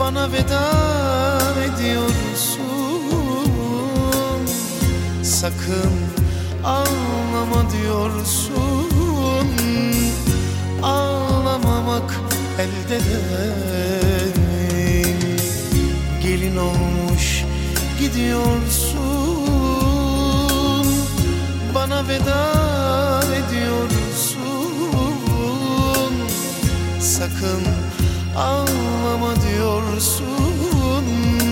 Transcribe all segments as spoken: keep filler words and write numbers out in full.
bana veda ediyorsun. Sakın ağlama diyorsun. Ağlamamak elde değil. Gelin olmuş gidiyorsun, bana veda ediyorsun. Sakın ağlama diyorsun.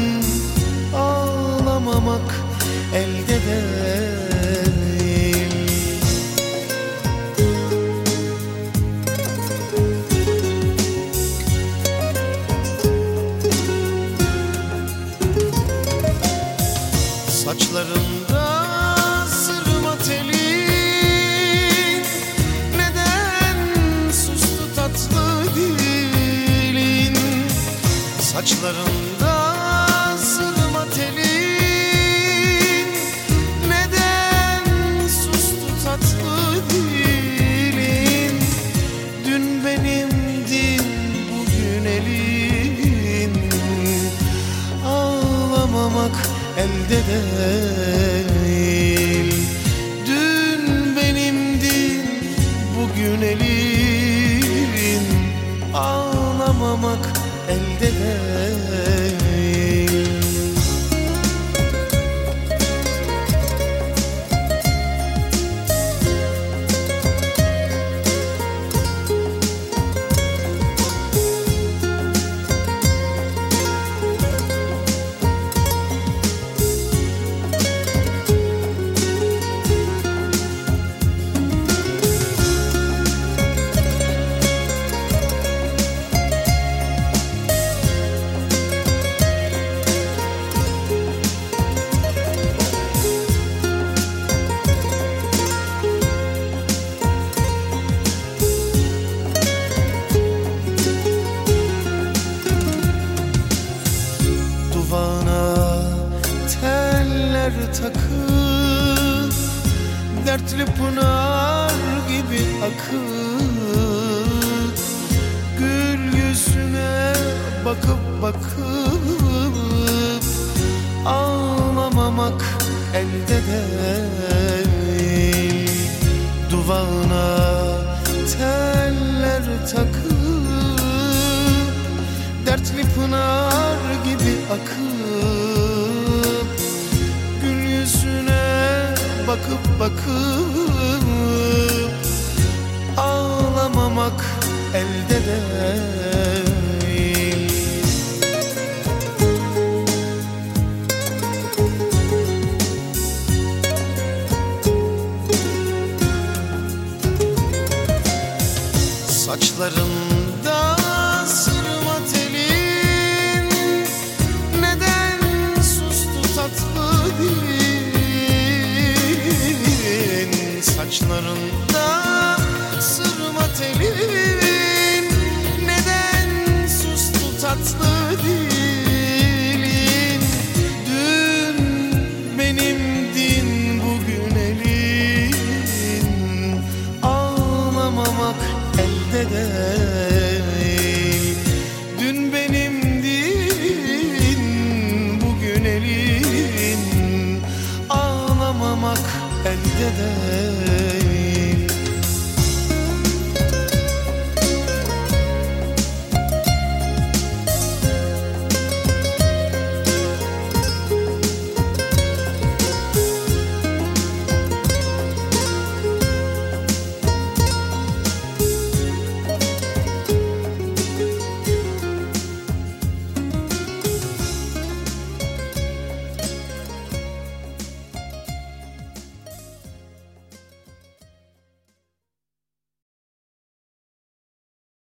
Ağlamamak elde değil. Saçlarında sırma telin, neden sustu tatlı dilin? Saçlarında sırma telin, neden sustu tatlı dilin? Dün benimdin, bugün elin. Ağlamamak elde değil. Dün benimdin, bugün elin. Ağlamamak elde değil. Takıp dertli pınar gibi akıp, gül yüzüne bakıp bakıp ağlamamak elde değil. Duvağına teller takıp dertli pınar gibi akıp, bakıp bakıp ağlamamak elde değil. Saçlarında sırma telin, neden sustu tatlı dilin? Saçlarında sırma telin, neden sustu tatlı dilin? Dün benimdin, bugün elin. Ağlamamak elde değil. Dün benimdin, bugün elin. Ağlamamak elde değil.